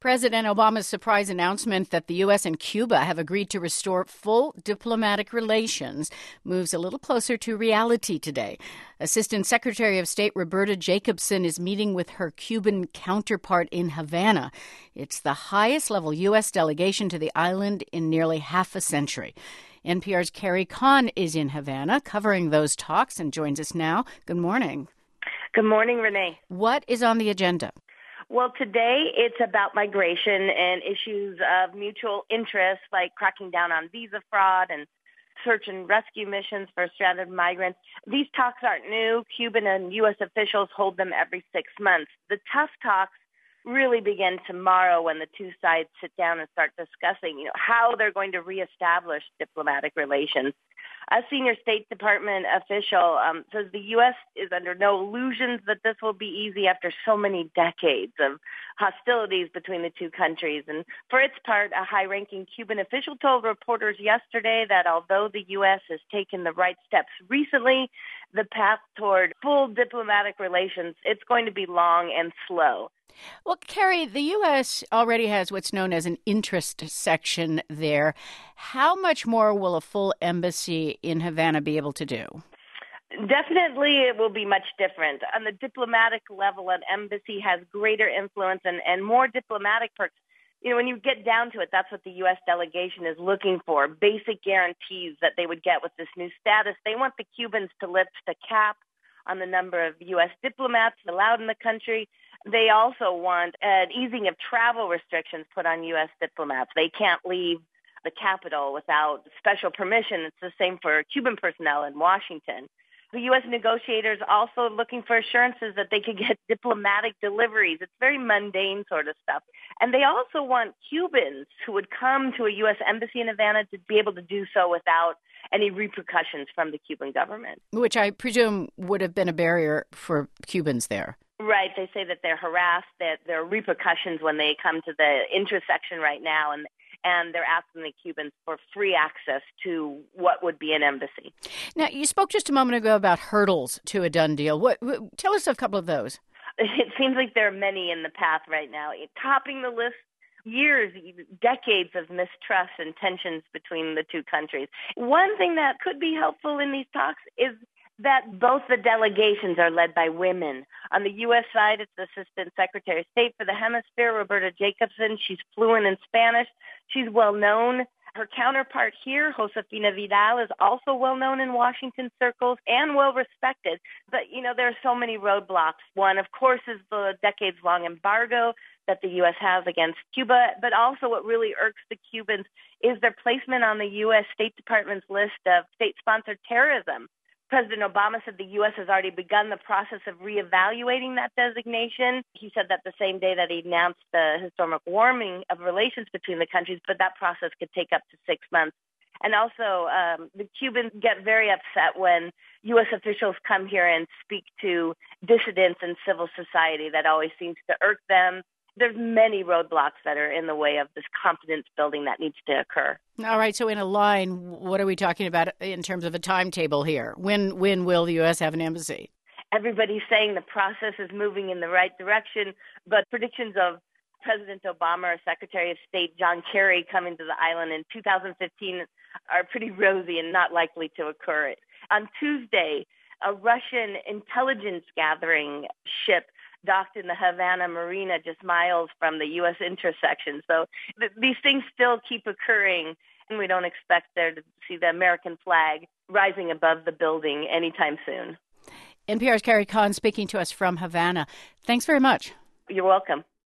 President Obama's surprise announcement that the U.S. and Cuba have agreed to restore full diplomatic relations moves a little closer to reality today. Assistant Secretary of State Roberta Jacobson is meeting with her Cuban counterpart in Havana. It's the highest-level U.S. delegation to the island in nearly half a century. NPR's Carrie Kahn is in Havana covering those talks and joins us now. Good morning. Good morning, Renee. What is on the agenda? Well, today it's about migration and issues of mutual interest like cracking down on visa fraud and search and rescue missions for stranded migrants. These talks aren't new. Cuban and U.S. officials hold them every 6 months. The tough talks really begin tomorrow when the two sides sit down and start discussing, how they're going to reestablish diplomatic relations. A senior State Department official says the U.S. is under no illusions that this will be easy after so many decades of hostilities between the two countries. And for its part, a high-ranking Cuban official told reporters yesterday that although the U.S. has taken the right steps recently, the path toward full diplomatic relations, it's going to be long and slow. Well, Carrie, the U.S. already has what's known as an interest section there. How much more will a full embassy in Havana be able to do? Definitely it will be much different. On the diplomatic level, an embassy has greater influence and more diplomatic perks. When you get down to it, that's what the U.S. delegation is looking for, basic guarantees that they would get with this new status. They want the Cubans to lift a cap on the number of U.S. diplomats allowed in the country. They also want an easing of travel restrictions put on U.S. diplomats. They can't leave the capital without special permission. It's the same for Cuban personnel in Washington. The U.S. negotiators also looking for assurances that they could get diplomatic deliveries. It's very mundane sort of stuff. And they also want Cubans who would come to a U.S. embassy in Havana to be able to do so without any repercussions from the Cuban government. Which I presume would have been a barrier for Cubans there. Right. They say that they're harassed, that there are repercussions when they come to the intersection right now, and they're asking the Cubans for free access to what would be an embassy. Now, you spoke just a moment ago about hurdles to a done deal. Tell us a couple of those. It seems like there are many in the path right now. Topping the list, years, decades of mistrust and tensions between the two countries. One thing that could be helpful in these talks is that both the delegations are led by women. On the U.S. side, it's Assistant Secretary of State for the Hemisphere, Roberta Jacobson. She's fluent in Spanish. She's well-known. Her counterpart here, Josefina Vidal, is also well-known in Washington circles and well-respected. But, there are so many roadblocks. One, of course, is the decades-long embargo that the U.S. has against Cuba. But also what really irks the Cubans is their placement on the U.S. State Department's list of state-sponsored terrorism. President Obama said the U.S. has already begun the process of reevaluating that designation. He said that the same day that he announced the historic warming of relations between the countries, but that process could take up to 6 months. And also, the Cubans get very upset when U.S. officials come here and speak to dissidents and civil society. That always seems to irk them. There's many roadblocks that are in the way of this confidence building that needs to occur. All right. So in a line, what are we talking about in terms of a timetable here? When will the U.S. have an embassy? Everybody's saying the process is moving in the right direction, but predictions of President Obama or Secretary of State John Kerry coming to the island in 2015 are pretty rosy and not likely to occur. On Tuesday, a Russian intelligence gathering ship docked in the Havana Marina just miles from the U.S. intersection. So these things still keep occurring, and we don't expect there to see the American flag rising above the building anytime soon. NPR's Carrie Kahn speaking to us from Havana. Thanks very much. You're welcome.